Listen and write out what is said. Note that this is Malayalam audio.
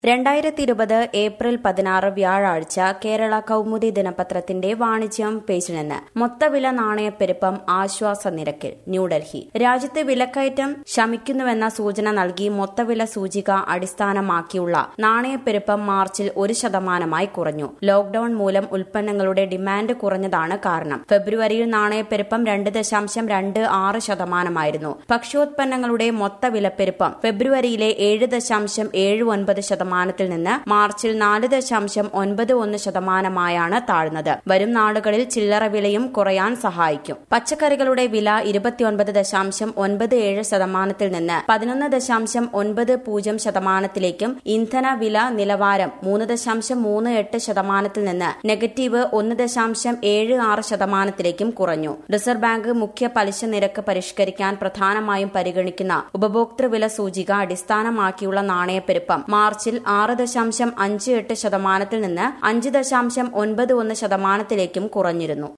2020 ഏപ്രിൽ 16 വ്യാഴാഴ്ച കേരള കൗമുദി ദിനപത്രത്തിന്റെ വാണിജ്യം പേജിൽ നിന്ന് മൊത്തവില നാണയപ്പെരുപ്പം ആശ്വാസ നിരക്കിൽ ന്യൂഡൽഹി. രാജ്യത്ത് വിലക്കയറ്റം ശമിക്കുന്നുവെന്ന സൂചന നൽകി മൊത്തവില സൂചിക അടിസ്ഥാനമാക്കിയുള്ള നാണയപ്പെരുപ്പം മാർച്ചിൽ 1% കുറഞ്ഞു. ലോക്ഡൌൺ മൂലം ഉൽപ്പന്നങ്ങളുടെ ഡിമാൻഡ് കുറഞ്ഞതാണ് കാരണം. ഫെബ്രുവരിയിൽ നാണയപ്പെരുപ്പം 2.26% ഭക്ഷ്യോത്പന്നങ്ങളുടെ മൊത്തവിലപ്പെരുപ്പം ഫെബ്രുവരിയിലെ 7.79% ത്തിൽ നിന്ന് മാർച്ചിൽ 4.91% താഴ്ന്നത്. വരും നാളുകളിൽ ചില്ലറ വിലയും കുറയാൻ സഹായിക്കും. പച്ചക്കറികളുടെ വില 29.97% ത്തിൽ നിന്ന് 11.90% ഇന്ധന വില നിലവാരം 3.38% ത്തിൽ നിന്ന് -1.76% കുറഞ്ഞു. റിസർവ് ബാങ്ക് മുഖ്യ പലിശ നിരക്ക് പരിഷ്കരിക്കാൻ പ്രധാനമായും പരിഗണിക്കുന്ന ഉപഭോക്തൃവില സൂചിക അടിസ്ഥാനമാക്കിയുള്ള നാണയപ്പെരുപ്പം മാർച്ചിൽ 6.58% ത്തിൽ നിന്ന് 5.91% കുറഞ്ഞിരുന്നു.